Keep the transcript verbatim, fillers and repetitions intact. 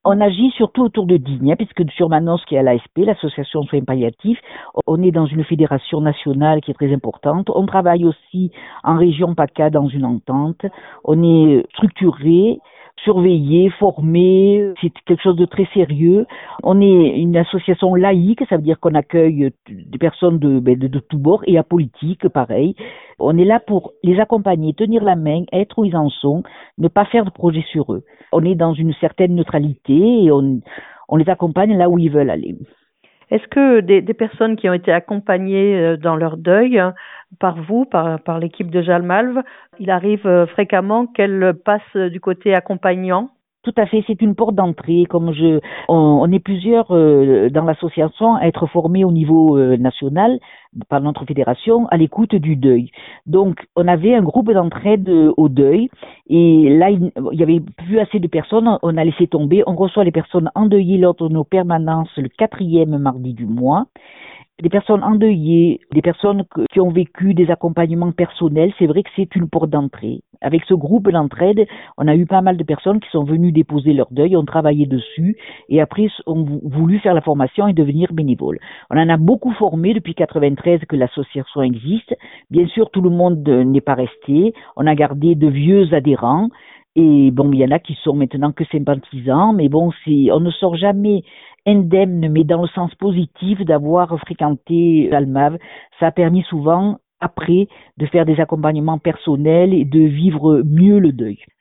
On agit surtout autour de Digne, hein, puisque sur Manos, qui est à l'A S P, l'Association Soins Palliatifs, on est dans une fédération nationale qui est très importante. On travaille aussi en région PACA dans une entente. On est structuré, surveillé, formé. C'est quelque chose de très sérieux. On est une association laïque, ça veut dire qu'on accueille des personnes de, ben, de, de tous bords et apolitiques, pareil. On est là pour les accompagner, tenir la main, être où ils en sont, ne pas faire de projet sur eux. On est dans une certaine neutralité et on, on les accompagne là où ils veulent aller. Est-ce que des, des personnes qui ont été accompagnées dans leur deuil hein, par vous, par, par l'équipe de Jalmalve, il arrive euh, fréquemment qu'elles passent du côté accompagnant? Tout à fait, c'est une porte d'entrée. Comme je, on, on est plusieurs euh, dans l'association à être formés au niveau euh, national par notre fédération à l'écoute du deuil. Donc, on avait un groupe d'entraide euh, au deuil et là, il, il y avait plus assez de personnes. On a laissé tomber. On reçoit les personnes endeuillées lors de nos permanences le quatrième mardi du mois. Des personnes endeuillées, des personnes qui ont vécu des accompagnements personnels, c'est vrai que c'est une porte d'entrée. Avec ce groupe d'entraide, on a eu pas mal de personnes qui sont venues déposer leur deuil, ont travaillé dessus et après ont voulu faire la formation et devenir bénévoles. On en a beaucoup formé depuis quatre-vingt-treize que l'association existe. Bien sûr, tout le monde n'est pas resté. On a gardé de vieux adhérents. Et bon, il y en a qui sont maintenant que sympathisants, mais bon, c'est, on ne sort jamais indemne, mais dans le sens positif d'avoir fréquenté Almav. Ça a permis souvent, après, de faire des accompagnements personnels et de vivre mieux le deuil.